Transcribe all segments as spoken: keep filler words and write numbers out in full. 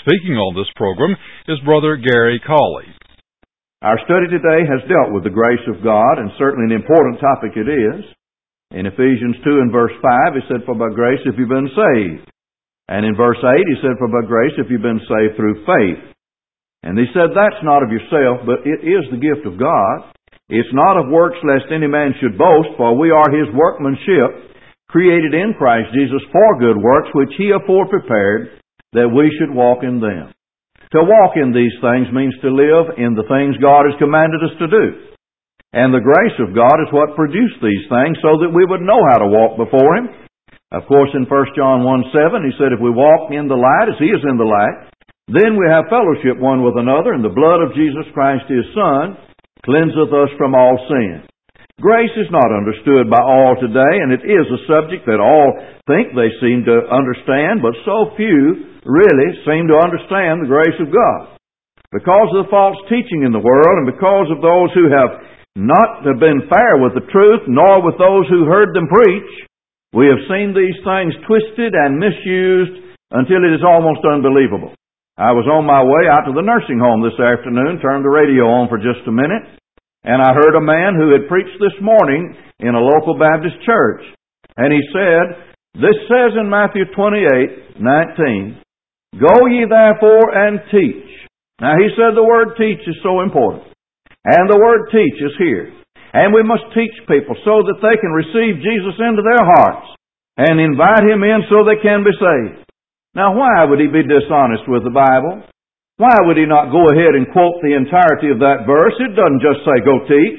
speaking on this program is Brother Gary Cawley. Our study today has dealt with the grace of God, and certainly an important topic it is. In Ephesians two and verse five, it said, "For by grace have you been saved." And in verse eight, he said, "For by grace have you been saved through faith." And he said, that's not of yourself, but it is the gift of God. It's not of works, lest any man should boast, for we are His workmanship, created in Christ Jesus for good works, which He afore prepared, that we should walk in them. To walk in these things means to live in the things God has commanded us to do. And the grace of God is what produced these things, so that we would know how to walk before Him. Of course, in First John one seven, he said, "If we walk in the light as He is in the light, then we have fellowship one with another, and the blood of Jesus Christ His Son cleanseth us from all sin." Grace is not understood by all today, and it is a subject that all think they seem to understand, but so few really seem to understand the grace of God. Because of the false teaching in the world, and because of those who have not been fair with the truth, nor with those who heard them preach, we have seen these things twisted and misused until it is almost unbelievable. I was on my way out to the nursing home this afternoon, turned the radio on for just a minute, and I heard a man who had preached this morning in a local Baptist church. And he said, this says in Matthew twenty-eight nineteen, "Go ye therefore and teach." Now he said the word teach is so important. And the word teach is here. And we must teach people so that they can receive Jesus into their hearts and invite Him in so they can be saved. Now, why would he be dishonest with the Bible? Why would he not go ahead and quote the entirety of that verse? It doesn't just say, "Go teach."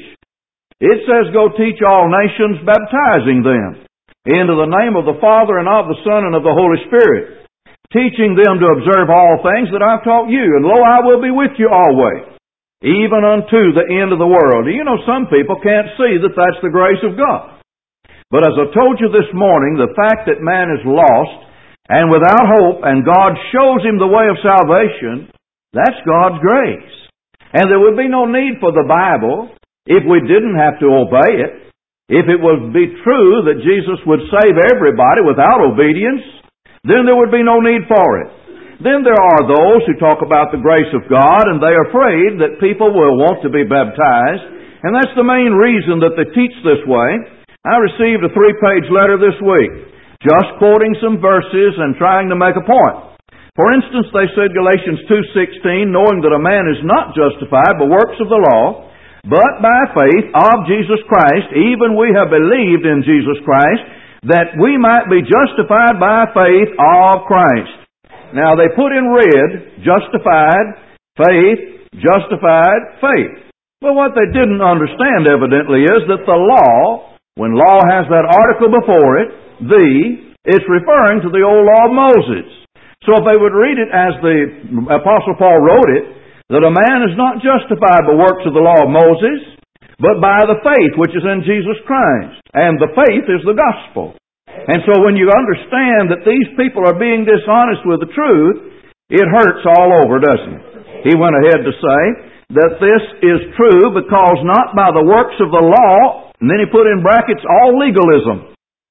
It says, "Go teach all nations, baptizing them into the name of the Father and of the Son and of the Holy Spirit, teaching them to observe all things that I've taught you. And lo, I will be with you always, even unto the end of the world." You know, some people can't see that that's the grace of God. But as I told you this morning, the fact that man is lost and without hope, and God shows him the way of salvation, that's God's grace. And there would be no need for the Bible if we didn't have to obey it. If it would be true that Jesus would save everybody without obedience, then there would be no need for it. Then there are those who talk about the grace of God, and they're afraid that people will want to be baptized, and that's the main reason that they teach this way. I received a three-page letter this week, just quoting some verses and trying to make a point. For instance, they said Galatians two sixteen, "Knowing that a man is not justified by works of the law, but by faith of Jesus Christ, even we have believed in Jesus Christ, that we might be justified by faith of Christ." Now they put in red, justified, faith, justified, faith. But what they didn't understand evidently is that the law, when law has that article before it, the, it's referring to the old law of Moses. So if they would read it as the Apostle Paul wrote it, that a man is not justified by works of the law of Moses, but by the faith which is in Jesus Christ. And the faith is the gospel. And so when you understand that these people are being dishonest with the truth, it hurts all over, doesn't it? He went ahead to say that this is true because not by the works of the law, and then he put in brackets, all legalism.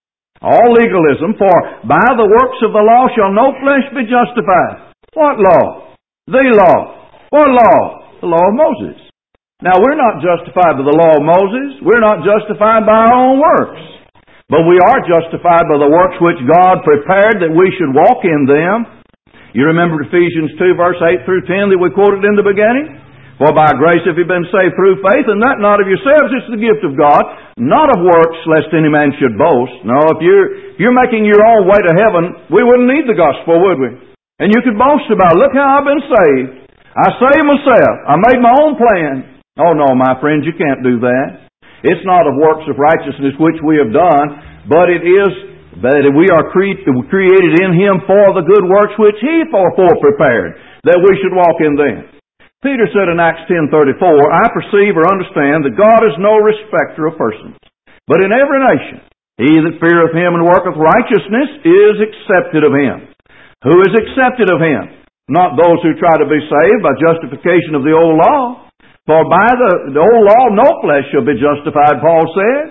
All legalism, for by the works of the law shall no flesh be justified. What law? The law. What law? The law of Moses. Now, we're not justified by the law of Moses. We're not justified by our own works. But we are justified by the works which God prepared that we should walk in them. You remember Ephesians two, verse eight through ten that we quoted in the beginning? "For by grace have you been saved through faith, and that not of yourselves, it's the gift of God, not of works, lest any man should boast." No, if you're, if you're making your own way to heaven, we wouldn't need the gospel, would we? And you could boast about, "Look how I've been saved. I saved myself. I made my own plan." Oh no, my friends, you can't do that. It's not of works of righteousness which we have done, but it is that we are created in Him for the good works which He forefore prepared, that we should walk in them. Peter said in Acts ten thirty-four, "I perceive or understand that God is no respecter of persons, but in every nation he that feareth Him and worketh righteousness is accepted of Him." Who is accepted of Him? Not those who try to be saved by justification of the old law. For by the, the old law no flesh shall be justified, Paul said.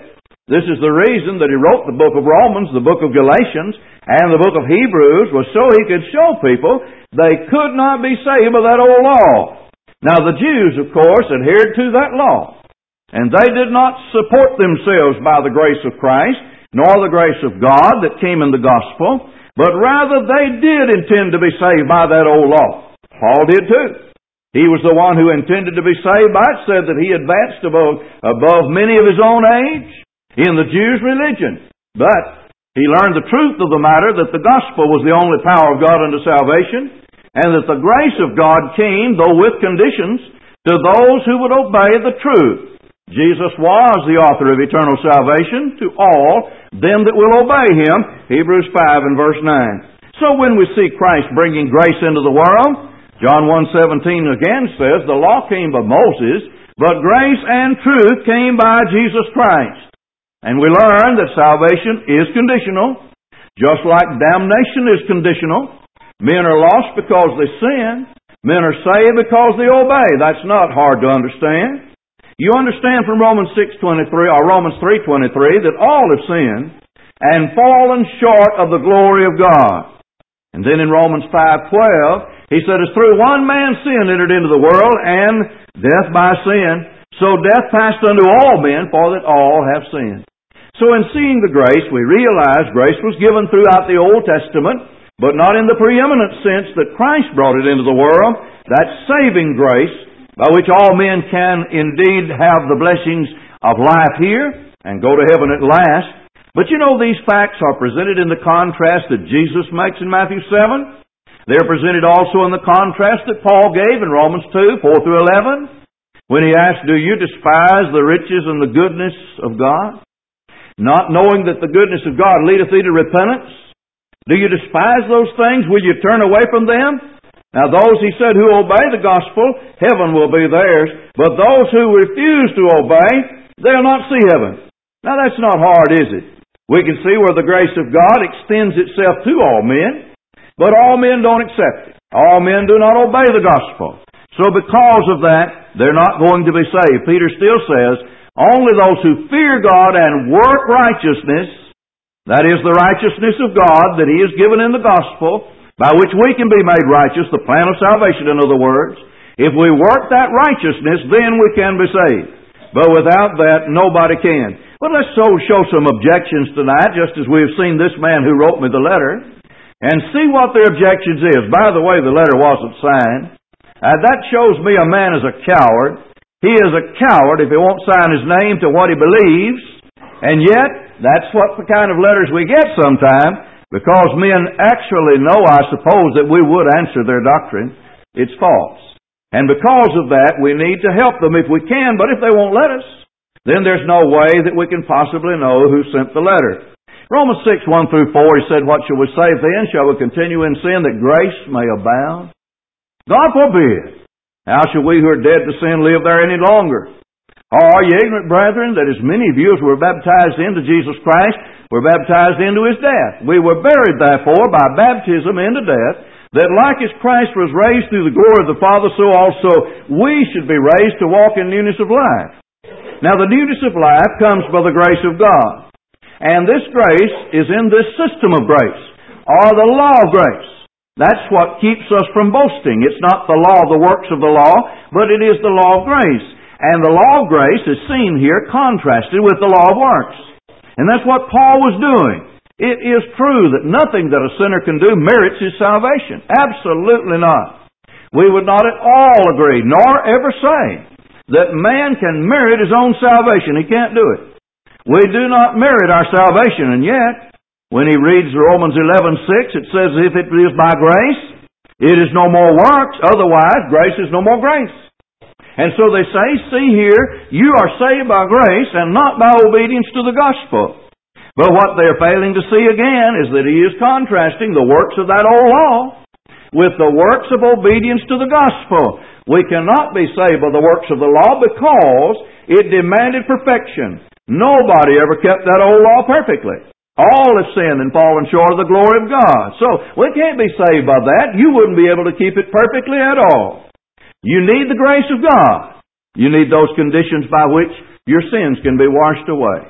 This is the reason that he wrote the book of Romans, the book of Galatians, and the book of Hebrews, was so he could show people they could not be saved by that old law. Now the Jews, of course, adhered to that law, and they did not support themselves by the grace of Christ, nor the grace of God that came in the gospel, but rather they did intend to be saved by that old law. Paul did too. He was the one who intended to be saved by it, said that he advanced above, above many of his own age in the Jews' religion. But he learned the truth of the matter, that the gospel was the only power of God unto salvation, and that the grace of God came, though with conditions, to those who would obey the truth. Jesus was the author of eternal salvation to all them that will obey Him, Hebrews five and verse nine. So when we see Christ bringing grace into the world, John one seventeen again says, the law came by Moses, but grace and truth came by Jesus Christ. And we learn that salvation is conditional, just like damnation is conditional. Men are lost because they sin. Men are saved because they obey. That's not hard to understand. You understand from Romans six twenty-three or Romans three twenty-three that all have sinned and fallen short of the glory of God. And then in Romans five twelve, he said, as through one man sin entered into the world, and death by sin, so death passed unto all men, for that all have sinned. So in seeing the grace, we realize grace was given throughout the Old Testament, but not in the preeminent sense that Christ brought it into the world. That's saving grace, by which all men can indeed have the blessings of life here and go to heaven at last. But you know, these facts are presented in the contrast that Jesus makes in Matthew seven. They're presented also in the contrast that Paul gave in Romans two, four through eleven, when he asked, do you despise the riches and the goodness of God, not knowing that the goodness of God leadeth thee to repentance? Do you despise those things? Will you turn away from them? Now those, he said, who obey the gospel, heaven will be theirs. But those who refuse to obey, they'll not see heaven. Now that's not hard, is it? We can see where the grace of God extends itself to all men, but all men don't accept it. All men do not obey the gospel. So because of that, they're not going to be saved. Peter still says, only those who fear God and work righteousness, that is the righteousness of God that He has given in the gospel, by which we can be made righteous, the plan of salvation, in other words. If we work that righteousness, then we can be saved. But without that, nobody can. But let's so show some objections tonight, just as we have seen this man who wrote me the letter, and see what their objections is. By the way, the letter wasn't signed. Uh, that shows me a man is a coward. He is a coward if he won't sign his name to what he believes. And yet, that's what the kind of letters we get sometimes, because men actually know, I suppose, that we would answer their doctrine. It's false. And because of that, we need to help them if we can, but if they won't let us, then there's no way that we can possibly know who sent the letter. Romans six, one through four, he said, what shall we say then? Shall we continue in sin that grace may abound? God forbid. How shall we who are dead to sin live there any longer? Or are ye ignorant, brethren, that as many of you as were baptized into Jesus Christ were baptized into His death? We were buried, therefore, by baptism into death, that like as Christ was raised through the glory of the Father, so also we should be raised to walk in newness of life. Now the newness of life comes by the grace of God. And this grace is in this system of grace, or the law of grace. That's what keeps us from boasting. It's not the law of the works of the law, but it is the law of grace. And the law of grace is seen here contrasted with the law of works. And that's what Paul was doing. It is true that nothing that a sinner can do merits his salvation. Absolutely not. We would not at all agree, nor ever say, that man can merit his own salvation. He can't do it. We do not merit our salvation, and yet, when he reads Romans eleven six, it says, if it is by grace, it is no more works, otherwise grace is no more grace. And so they say, see here, you are saved by grace and not by obedience to the gospel. But what they're failing to see again is that he is contrasting the works of that old law with the works of obedience to the gospel. We cannot be saved by the works of the law because it demanded perfection. Nobody ever kept that old law perfectly. All have sinned and fallen short of the glory of God. So we can't be saved by that. You wouldn't be able to keep it perfectly at all. You need the grace of God. You need those conditions by which your sins can be washed away.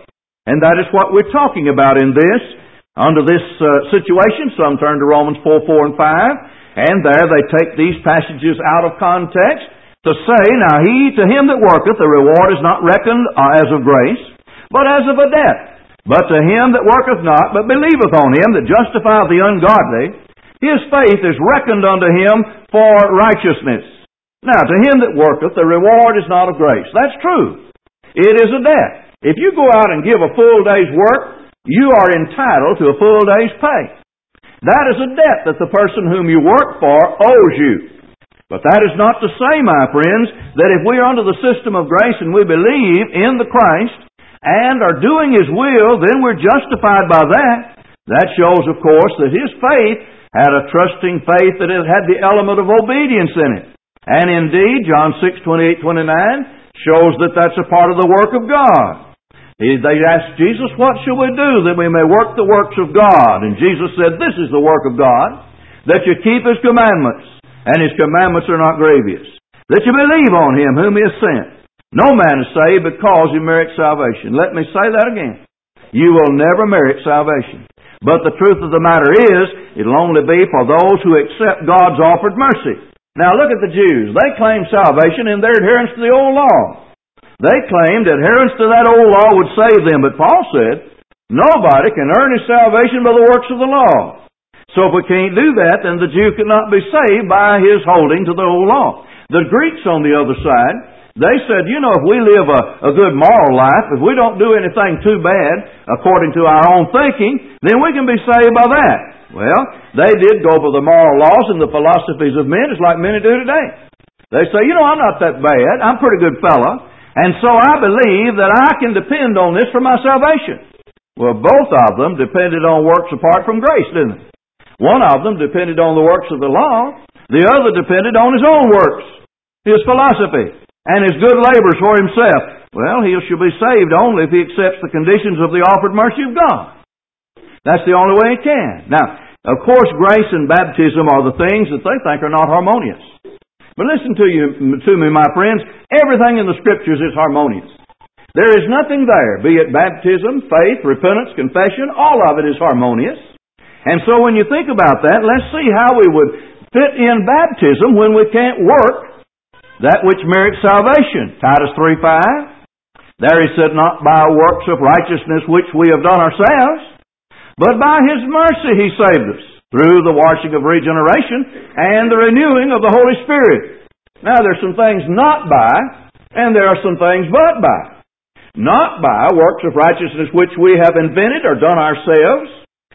And that is what we're talking about in this. Under this uh, situation, some turn to Romans four, four, and five, and there they take these passages out of context to say, now he, to him that worketh, the reward is not reckoned uh, as of grace, but as of a debt. But to him that worketh not, but believeth on him that justifieth the ungodly, his faith is reckoned unto him for righteousness. Now, to him that worketh, the reward is not of grace. That's true. It is a debt. If you go out and give a full day's work, you are entitled to a full day's pay. That is a debt that the person whom you work for owes you. But that is not to say, my friends, that if we are under the system of grace and we believe in the Christ and are doing His will, then we're justified by that. That shows, of course, that his faith had a trusting faith that it had the element of obedience in it. And indeed, John six, twenty-eight, twenty-nine shows that that's a part of the work of God. They asked Jesus, what shall we do that we may work the works of God? And Jesus said, this is the work of God, that you keep His commandments, and His commandments are not grievous, that you believe on Him whom He has sent. No man is saved because he merits salvation. Let me say that again. You will never merit salvation. But the truth of the matter is, it'll only be for those who accept God's offered mercy. Now look at the Jews. They claim salvation in their adherence to the old law. They claimed adherence to that old law would save them, but Paul said, nobody can earn his salvation by the works of the law. So if we can't do that, then the Jew cannot be saved by his holding to the old law. The Greeks on the other side, they said, you know, if we live a, a good moral life, if we don't do anything too bad according to our own thinking, then we can be saved by that. Well, they did go for the moral laws and the philosophies of men, just like many do today. They say, you know, I'm not that bad. I'm a pretty good fellow. And so I believe that I can depend on this for my salvation. Well, both of them depended on works apart from grace, didn't they? One of them depended on the works of the law. The other depended on his own works, his philosophy, and his good labors for himself. Well, he shall be saved only if he accepts the conditions of the offered mercy of God. That's the only way he can. Now, of course, grace and baptism are the things that they think are not harmonious. But listen to you, to me, my friends. Everything in the Scriptures is harmonious. There is nothing there, be it baptism, faith, repentance, confession, all of it is harmonious. And so when you think about that, let's see how we would fit in baptism when we can't work that which merits salvation. Titus three five. There he said, not by works of righteousness which we have done ourselves, but by His mercy He saved us, through the washing of regeneration and the renewing of the Holy Spirit. Now, there's some things not by, and there are some things but by. Not by works of righteousness which we have invented or done ourselves,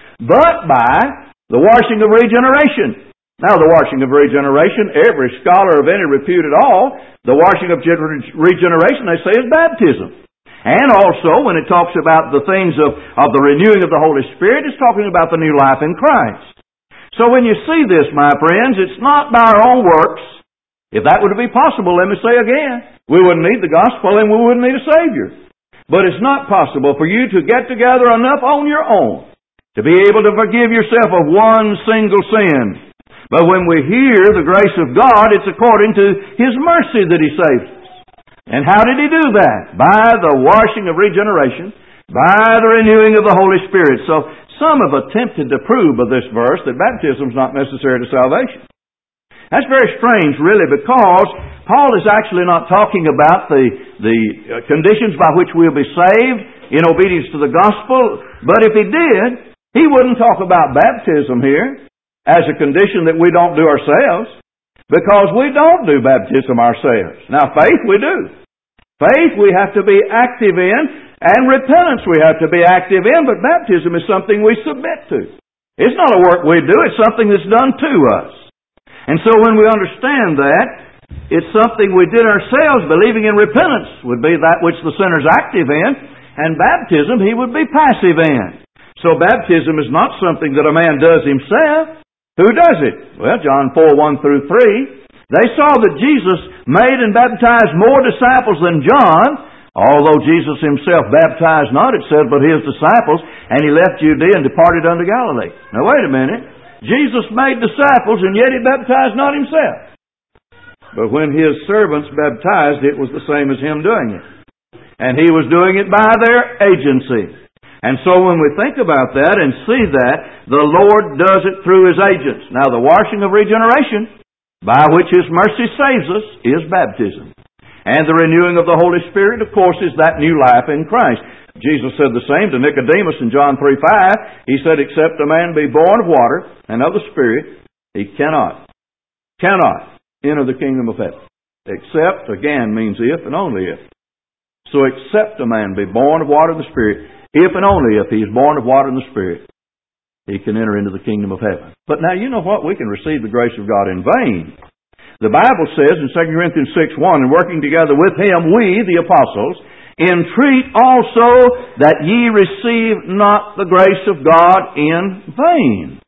but by the washing of regeneration. Now, the washing of regeneration, every scholar of any repute at all, the washing of regeneration, they say, is baptism. And also, when it talks about the things of, of the renewing of the Holy Spirit, it's talking about the new life in Christ. So when you see this, my friends, it's not by our own works. If that were to be possible, let me say again, we wouldn't need the gospel and we wouldn't need a Savior. But it's not possible for you to get together enough on your own to be able to forgive yourself of one single sin. But when we hear the grace of God, it's according to His mercy that He saves us. And how did He do that? By the washing of regeneration, by the renewing of the Holy Spirit. So some have attempted to prove by this verse that baptism is not necessary to salvation. That's very strange, really, because Paul is actually not talking about the, the conditions by which we'll be saved in obedience to the gospel. But if he did, he wouldn't talk about baptism here as a condition that we don't do ourselves, because we don't do baptism ourselves. Now, faith we do. Faith we have to be active in, and repentance we have to be active in, but baptism is something we submit to. It's not a work we do, it's something that's done to us. And so when we understand that, it's something we did ourselves. Believing in repentance would be that which the sinner's active in, and baptism he would be passive in. So baptism is not something that a man does himself. Who does it? Well, John four, one through three. They saw that Jesus made and baptized more disciples than John, although Jesus Himself baptized not, it said, but His disciples, and He left Judea and departed unto Galilee. Now wait a minute. Jesus made disciples, and yet He baptized not Himself. But when His servants baptized, it was the same as Him doing it. And He was doing it by their agency. And so when we think about that and see that, the Lord does it through His agents. Now the washing of regeneration, by which His mercy saves us, is baptism. And the renewing of the Holy Spirit, of course, is that new life in Christ. Jesus said the same to Nicodemus in John three five. He said, except a man be born of water and of the Spirit, he cannot, cannot enter the kingdom of heaven. Except, again, means if and only if. So except a man be born of water and the Spirit, if and only if he is born of water and the Spirit, he can enter into the kingdom of heaven. But now you know what? We can receive the grace of God in vain. The Bible says in Second Corinthians six one, and working together with Him, we, the apostles, entreat also that ye receive not the grace of God in vain.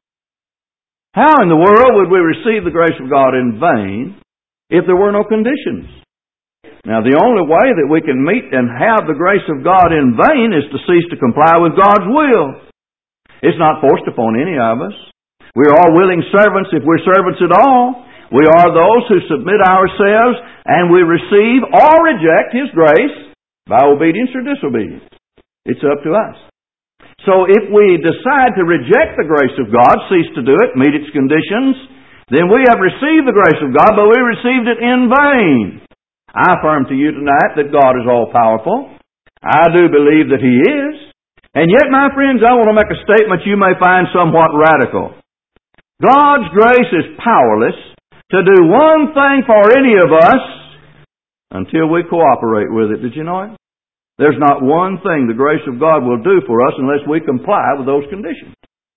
How in the world would we receive the grace of God in vain if there were no conditions? Now, the only way that we can meet and have the grace of God in vain is to cease to comply with God's will. It's not forced upon any of us. We're all willing servants if we're servants at all. We are those who submit ourselves and we receive or reject His grace by obedience or disobedience. It's up to us. So if we decide to reject the grace of God, cease to do it, meet its conditions, then we have received the grace of God, but we received it in vain. I affirm to you tonight that God is all-powerful. I do believe that He is. And yet, my friends, I want to make a statement you may find somewhat radical. God's grace is powerless to do one thing for any of us until we cooperate with it. Did you know it? There's not one thing the grace of God will do for us unless we comply with those conditions.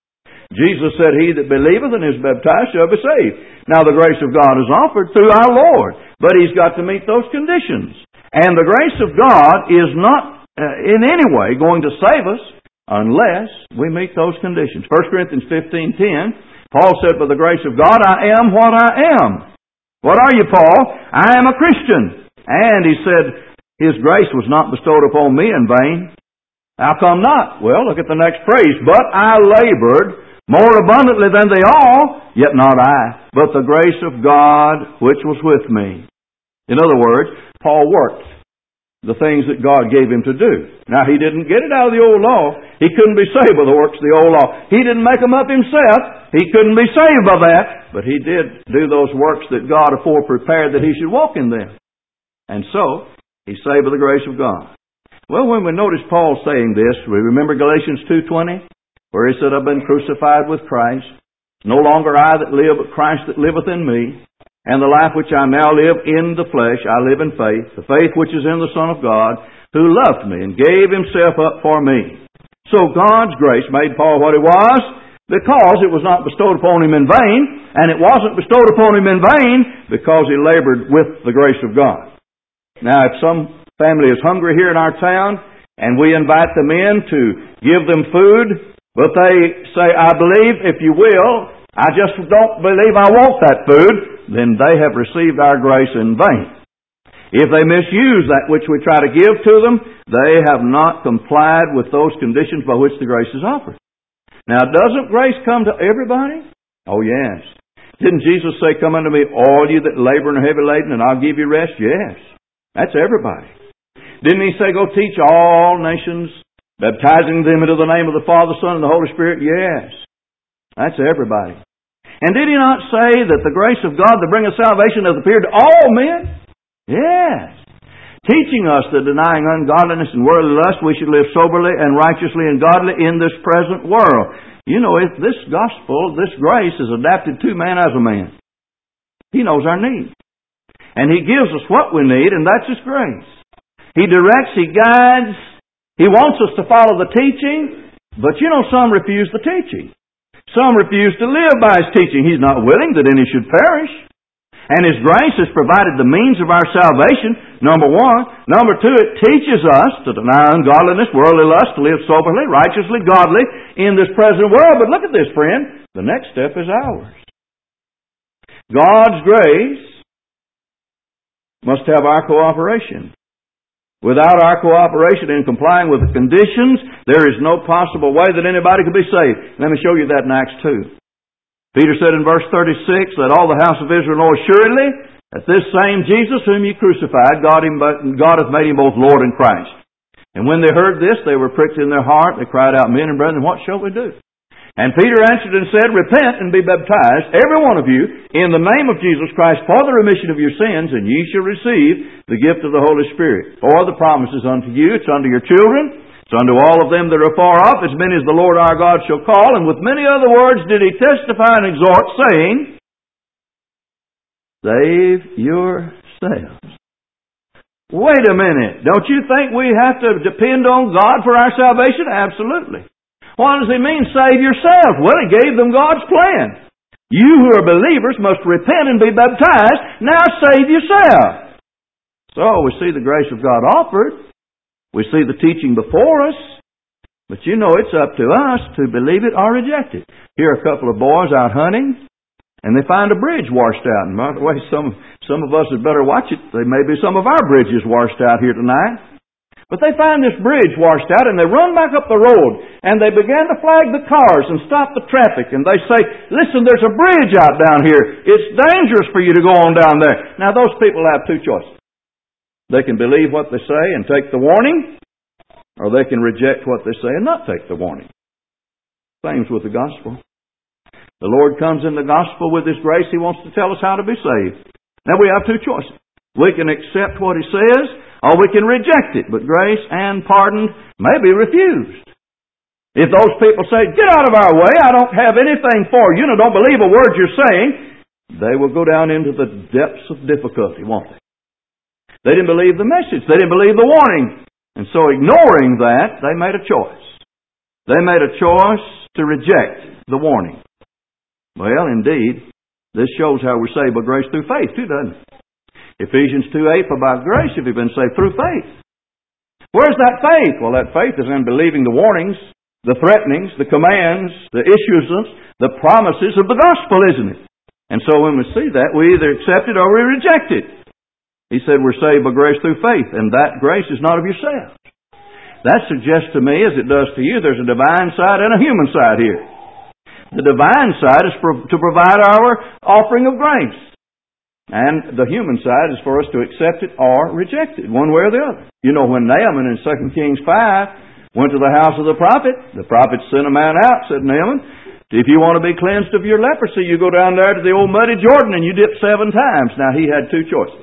Jesus said, he that believeth and is baptized shall be saved. Now the grace of God is offered through our Lord, but He's got to meet those conditions. And the grace of God is not uh, in any way going to save us unless we meet those conditions. First Corinthians fifteen ten, Paul said, by the grace of God I am what I am. What are you, Paul? I am a Christian. And he said, His grace was not bestowed upon me in vain. How come not? Well, look at the next phrase. But I labored more abundantly than they all, yet not I, but the grace of God which was with me. In other words, Paul worked the things that God gave him to do. Now, he didn't get it out of the old law. He couldn't be saved by the works of the old law. He didn't make them up himself. He couldn't be saved by that. But he did do those works that God afore prepared that he should walk in them. And so, he's saved by the grace of God. Well, when we notice Paul saying this, we remember Galatians two twenty, where he said, I've been crucified with Christ. No longer I that live, but Christ that liveth in me. And the life which I now live in the flesh, I live in faith, the faith which is in the Son of God, who loved me and gave Himself up for me. So God's grace made Paul what he was, because it was not bestowed upon him in vain, and it wasn't bestowed upon him in vain because he labored with the grace of God. Now, if some family is hungry here in our town, and we invite them in to give them food, but they say, I believe, if you will, I just don't believe I want that food, then they have received our grace in vain. If they misuse that which we try to give to them, they have not complied with those conditions by which the grace is offered. Now, doesn't grace come to everybody? Oh, yes. Didn't Jesus say, come unto me, all you that labor and are heavy laden, and I'll give you rest? Yes. That's everybody. Didn't He say, go teach all nations, baptizing them into the name of the Father, Son, and the Holy Spirit? Yes. That's everybody. And did He not say that the grace of God to bring us salvation hath appeared to all men? Yes. Teaching us that denying ungodliness and worldly lust, we should live soberly and righteously and godly in this present world. You know, if this gospel, this grace is adapted to man as a man. He knows our needs. And He gives us what we need, and that's His grace. He directs, He guides. He wants us to follow the teaching, but you know, some refuse the teaching. Some refuse to live by His teaching. He's not willing that any should perish. And His grace has provided the means of our salvation, number one. Number two, it teaches us to deny ungodliness, worldly lust, to live soberly, righteously, godly in this present world. But look at this, friend. The next step is ours. God's grace must have our cooperation. Without our cooperation in complying with the conditions, there is no possible way that anybody could be saved. Let me show you that in Acts two. Peter said in verse thirty-six, let all the house of Israel know assuredly that this same Jesus whom ye crucified, God, him, God hath made Him both Lord and Christ. And when they heard this, they were pricked in their heart. They cried out, Men and brethren, what shall we do? And Peter answered and said, Repent and be baptized, every one of you, in the name of Jesus Christ, for the remission of your sins, and ye shall receive the gift of the Holy Spirit. For the promise is unto you, it's unto your children, it's unto all of them that are far off, as many as the Lord our God shall call. And with many other words did he testify and exhort, saying, Save yourselves. Wait a minute. Don't you think we have to depend on God for our salvation? Absolutely. What does he mean, save yourself? Well, he gave them God's plan. You who are believers must repent and be baptized. Now save yourself. So we see the grace of God offered. We see the teaching before us. But you know it's up to us to believe it or reject it. Here are a couple of boys out hunting, and they find a bridge washed out. And by the way, some, some of us had better watch it. There may be some of our bridges washed out here tonight. But they find this bridge washed out, and they run back up the road, and they begin to flag the cars and stop the traffic. And they say, Listen, there's a bridge out down here. It's dangerous for you to go on down there. Now, those people have two choices. They can believe what they say and take the warning, or they can reject what they say and not take the warning. Same with the gospel. The Lord comes in the gospel with His grace. He wants to tell us how to be saved. Now, we have two choices. We can accept what He says, or we can reject it. But grace and pardon may be refused. If those people say, Get out of our way, I don't have anything for you, and I don't believe a word you're saying, they will go down into the depths of difficulty, won't they? They didn't believe the message. They didn't believe the warning. And so ignoring that, they made a choice. They made a choice to reject the warning. Well, indeed, this shows how we're saved by grace through faith, too, doesn't it? Ephesians two eight, For by grace have you been saved through faith. Where's that faith? Well, that faith is in believing the warnings, the threatenings, the commands, the issues, the promises of the gospel, isn't it? And so when we see that, we either accept it or we reject it. He said we're saved by grace through faith, and that grace is not of yourself. That suggests to me, as it does to you, there's a divine side and a human side here. The divine side is for, to provide our offering of grace. And the human side is for us to accept it or reject it, one way or the other. You know, when Naaman in Second Kings five went to the house of the prophet, the prophet sent a man out, said, Naaman, if you want to be cleansed of your leprosy, you go down there to the old muddy Jordan and you dip seven times. Now, he had two choices.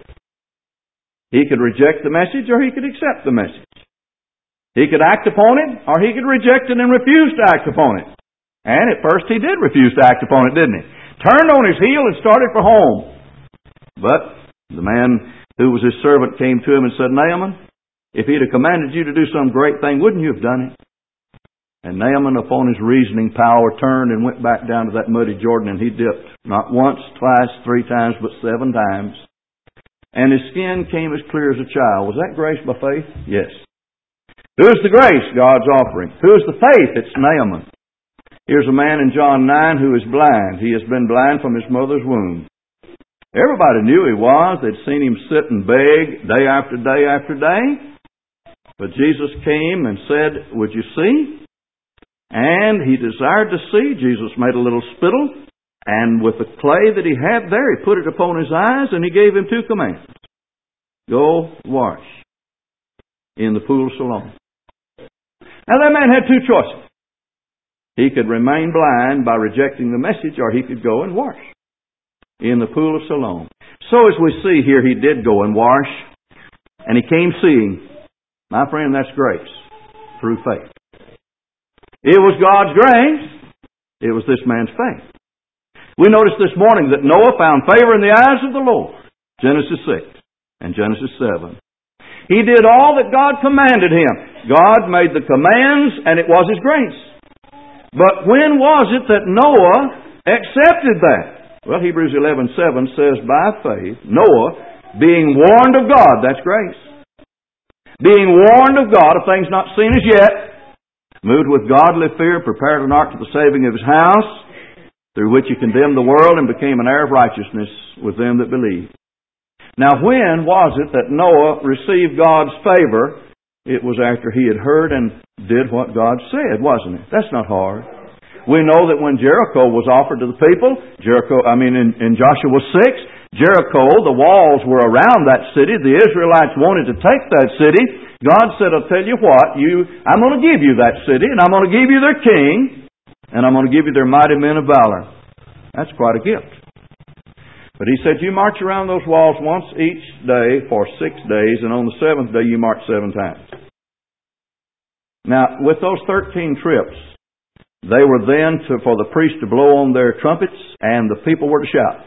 He could reject the message or he could accept the message. He could act upon it or he could reject it and refuse to act upon it. And at first he did refuse to act upon it, didn't he? Turned on his heel and started for home. But the man who was his servant came to him and said, Naaman, if he'd have commanded you to do some great thing, wouldn't you have done it? And Naaman, upon his reasoning power, turned and went back down to that muddy Jordan, and he dipped not once, twice, three times, but seven times. And his skin came as clear as a child. Was that grace by faith? Yes. Who is the grace? God's offering. Who is the faith? It's Naaman. Here's a man in John nine who is blind. He has been blind from his mother's womb. Everybody knew he was. They'd seen him sit and beg day after day after day. But Jesus came and said, would you see? And he desired to see. Jesus made a little spittle, and with the clay that he had there, he put it upon his eyes, and he gave him two commands. Go wash in the pool of Siloam. Now that man had two choices. He could remain blind by rejecting the message, or he could go and wash in the pool of Siloam. So as we see here, he did go and wash, and he came seeing. My friend, that's grace through faith. It was God's grace. It was this man's faith. We noticed this morning that Noah found favor in the eyes of the Lord. Genesis six and Genesis seven. He did all that God commanded him. God made the commands, and it was His grace. But when was it that Noah accepted that? Well, Hebrews eleven seven says, by faith, Noah, being warned of God, that's grace. Being warned of God of things not seen as yet, moved with godly fear, prepared an ark to the saving of his house, through which he condemned the world and became an heir of righteousness with them that believe. Now, when was it that Noah received God's favor? It was after he had heard and did what God said, wasn't it? That's not hard. We know that when Jericho was offered to the people, Jericho, I mean in, in Joshua six, Jericho, the walls were around that city. The Israelites wanted to take that city. God said, I'll tell you what, you, I'm going to give you that city, and I'm going to give you their king, and I'm going to give you their mighty men of valor. That's quite a gift. But He said, you march around those walls once each day for six days, and on the seventh day you march seven times. Now, with those thirteen trips, they were then to, for the priests to blow on their trumpets, and the people were to shout.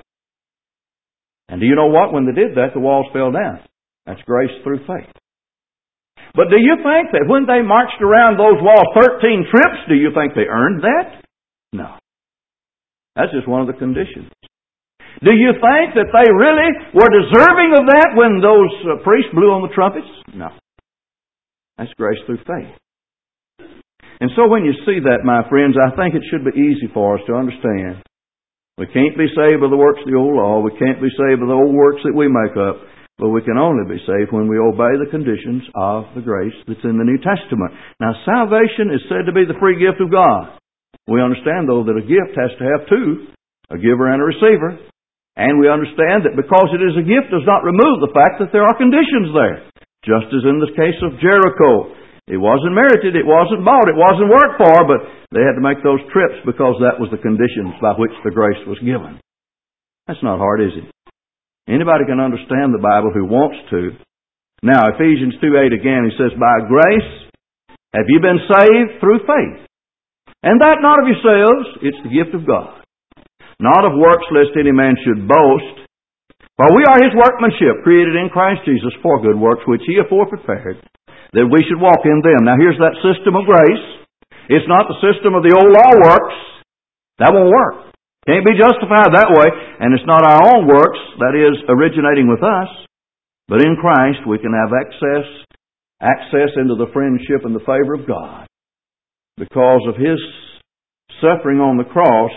And do you know what? When they did that, the walls fell down. That's grace through faith. But do you think that when they marched around those walls thirteen trips, do you think they earned that? No. That's just one of the conditions. Do you think that they really were deserving of that when those uh, priests blew on the trumpets? No. That's grace through faith. And so when you see that, my friends, I think it should be easy for us to understand. We can't be saved by the works of the old law. We can't be saved by the old works that we make up. But we can only be saved when we obey the conditions of the grace that's in the New Testament. Now, salvation is said to be the free gift of God. We understand, though, that a gift has to have two, a giver and a receiver. And we understand that because it is a gift does not remove the fact that there are conditions there. Just as in the case of Jericho. It wasn't merited, it wasn't bought, it wasn't worked for, but they had to make those trips because that was the conditions by which the grace was given. That's not hard, is it? Anybody can understand the Bible who wants to. Now, Ephesians two eight again, he says, by grace have you been saved through faith. And that not of yourselves, it's the gift of God. Not of works, lest any man should boast. For we are His workmanship, created in Christ Jesus for good works, which He afore prepared, that we should walk in them. Now here's that system of grace. It's not the system of the old law works. That won't work. Can't be justified that way. And it's not our own works, that is, originating with us. But in Christ we can have access, access into the friendship and the favor of God. Because of His suffering on the cross,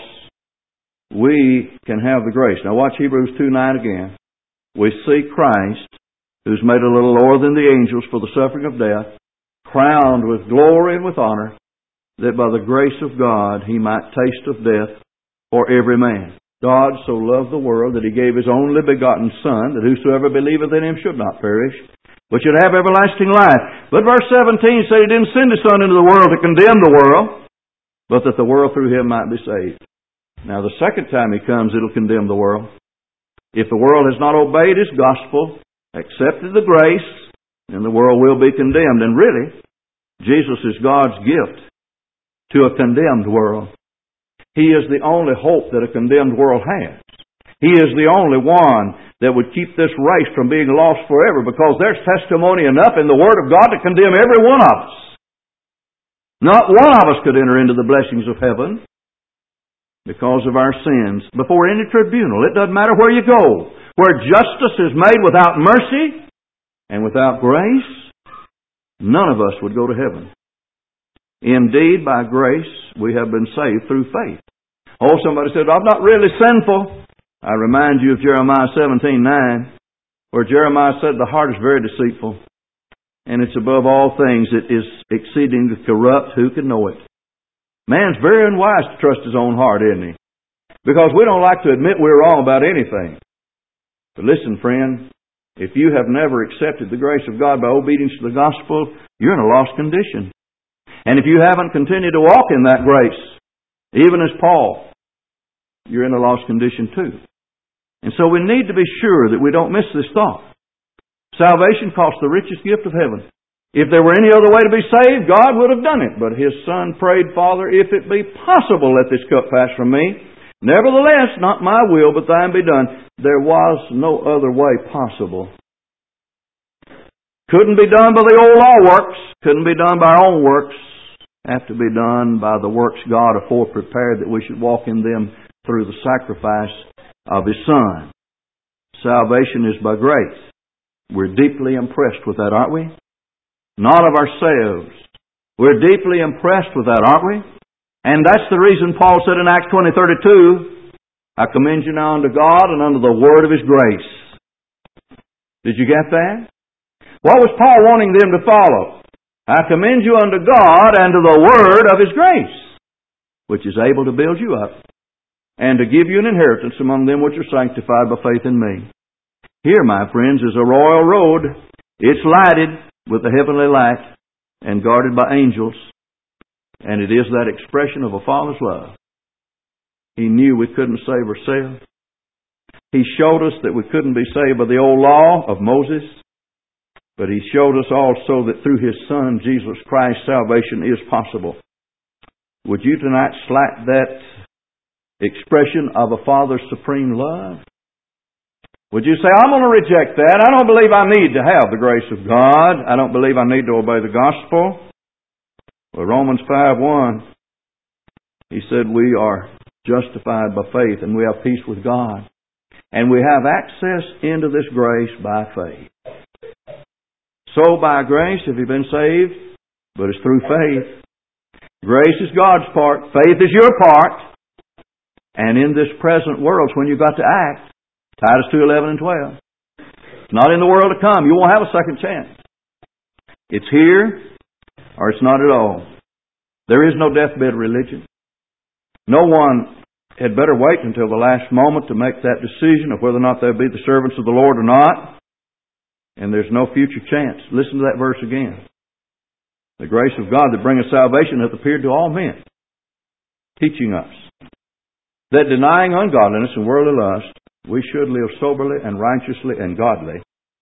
we can have the grace. Now watch Hebrews two nine again. We see Christ, who's made a little lower than the angels for the suffering of death, crowned with glory and with honor, that by the grace of God He might taste of death for every man. God so loved the world that He gave His only begotten Son, that whosoever believeth in Him should not perish, but should have everlasting life. But verse seventeen said He didn't send His Son into the world to condemn the world, but that the world through Him might be saved. Now the second time He comes, it'll condemn the world. If the world has not obeyed His gospel, accepted the grace, and the world will be condemned. And really, Jesus is God's gift to a condemned world. He is the only hope that a condemned world has. He is the only one that would keep this race from being lost forever, because there's testimony enough in the Word of God to condemn every one of us. Not one of us could enter into the blessings of heaven because of our sins before any tribunal. It doesn't matter where you go. Where justice is made without mercy and without grace, none of us would go to heaven. Indeed, by grace, we have been saved through faith. Oh, somebody said, I'm not really sinful. I remind you of Jeremiah seventeen nine, where Jeremiah said, the heart is very deceitful, and it's above all things. It is exceedingly corrupt. Who can know it? Man's very unwise to trust his own heart, isn't he? Because we don't like to admit we're wrong about anything. But listen, friend, if you have never accepted the grace of God by obedience to the gospel, you're in a lost condition. And if you haven't continued to walk in that grace, even as Paul, you're in a lost condition too. And so we need to be sure that we don't miss this thought. Salvation costs the richest gift of heaven. If there were any other way to be saved, God would have done it. But His Son prayed, Father, if it be possible, let this cup pass from me. Nevertheless, not my will, but thine be done. There was no other way possible. Couldn't be done by the old law works. Couldn't be done by our own works. Have to be done by the works God afore prepared that we should walk in them through the sacrifice of His Son. Salvation is by grace. We're deeply impressed with that, aren't we? Not of ourselves. We're deeply impressed with that, aren't we? And that's the reason Paul said in Acts twenty thirty-two, I commend you now unto God and unto the word of His grace. Did you get that? What was Paul wanting them to follow? I commend you unto God and to the word of His grace, which is able to build you up and to give you an inheritance among them which are sanctified by faith in me. Here, my friends, is a royal road. It's lighted with a heavenly light and guarded by angels. And it is that expression of a Father's love. He knew we couldn't save ourselves. He showed us that we couldn't be saved by the old law of Moses. But He showed us also that through His Son, Jesus Christ, salvation is possible. Would you tonight slap that expression of a Father's supreme love? Would you say, I'm going to reject that. I don't believe I need to have the grace of God. I don't believe I need to obey the gospel. Well, Romans five one, he said we are justified by faith and we have peace with God. And we have access into this grace by faith. So by grace have you been saved, but it's through faith. Grace is God's part. Faith is your part. And in this present world, it's when you've got to act. Titus two eleven and twelve. It's not in the world to come. You won't have a second chance. It's here or it's not at all. There is no deathbed religion. No one had better wait until the last moment to make that decision of whether or not they'll be the servants of the Lord or not. And there's no future chance. Listen to that verse again. The grace of God that bringeth salvation hath appeared to all men, teaching us that denying ungodliness and worldly lust, we should live soberly and righteously and godly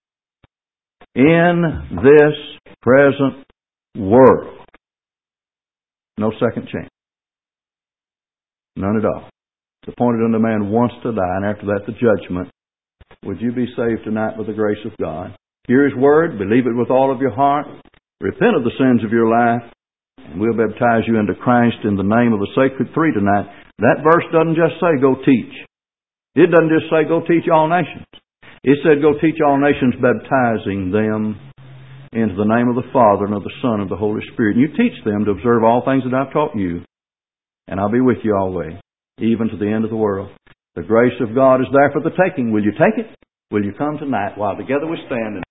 in this present world. No second chance. None at all. It's appointed unto man once to die, and after that the judgment. Would you be saved tonight by the grace of God? Hear His Word, believe it with all of your heart, repent of the sins of your life, and we'll baptize you into Christ in the name of the sacred three tonight. That verse doesn't just say go teach. It doesn't just say go teach all nations. It said go teach all nations, baptizing them into the name of the Father and of the Son and of the Holy Spirit. And you teach them to observe all things that I've taught you. And I'll be with you always, even to the end of the world. The grace of God is there for the taking. Will you take it? Will you come tonight while together we stand and